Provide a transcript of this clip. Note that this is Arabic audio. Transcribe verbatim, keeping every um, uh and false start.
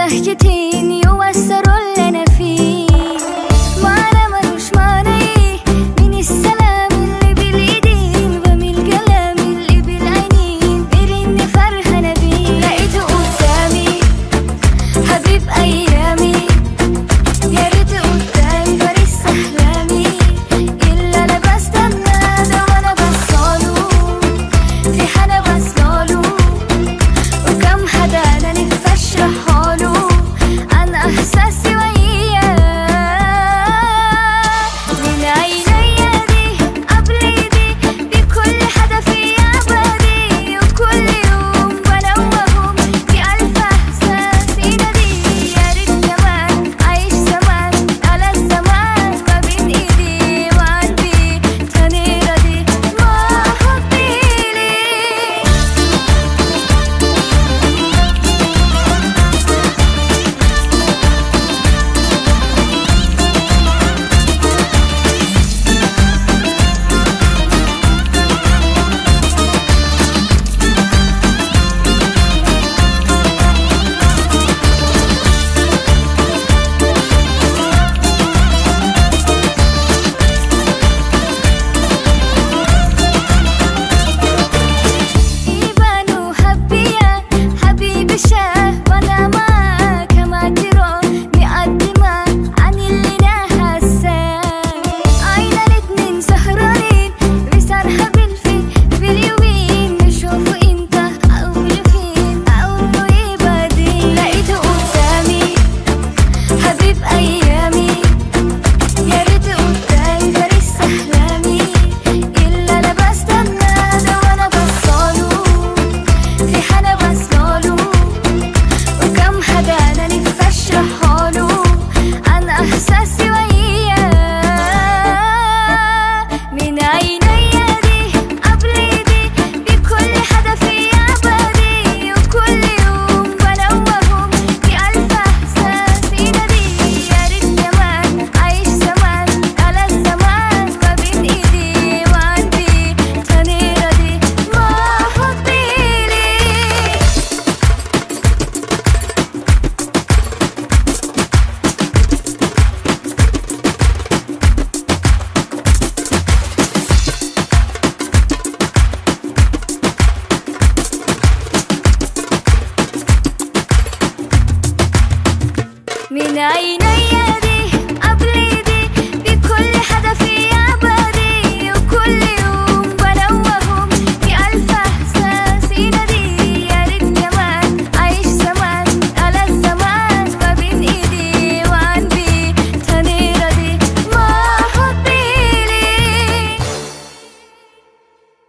بهجتين يوسروا اللي انا فيه. معنى ملوش معنى ايه من السلام اللي بالايدين ومن الكلام اللي بالعينين، غير اني فرحانه بيه. لقيته قدامي حبيب ايامي، يا ريت قدامي فارس احلامي، اللي انا بستنى ده وانا بصاله في حاجه بصاله، وكم حدا انا نفسي اشرحاله عن احساسي وياه. من عينيا دي قبل ايدي بكل حدا فيا بدي، وكل يوم بنوهم في الف احساس ينادي. يا ريت كمان عايش زمان على الزمان ما بين ايدي وقلبي تاني راضي ما حبي ليه. يبانوا حبيا حبيبي شاه وانا معاك كما ترون مقدمة عن اللي انا حاساه. عينا الاتنين سهرانين بسرحة بالفين في اليومين، نشوفوا امتى او لفين او ايه بعدين. لقيته قدامي حبيب ايامي، يا ريت قدامي فارس احلامي، اللي انا بستنى ده وانا بصاله في حاجه بصاله، وكم حاجه انا نفسي اشرحاله عن احساسي وياه. من عينيا دي قبل ايدي بكل حدا فيا بدي، وكل يوم بنوهم في الف احساس ينادي. يا ريت كمان عايش زمان على الزمان ما بين ايدي وقلبي تاني راضي ما حبي ليه. من عينيا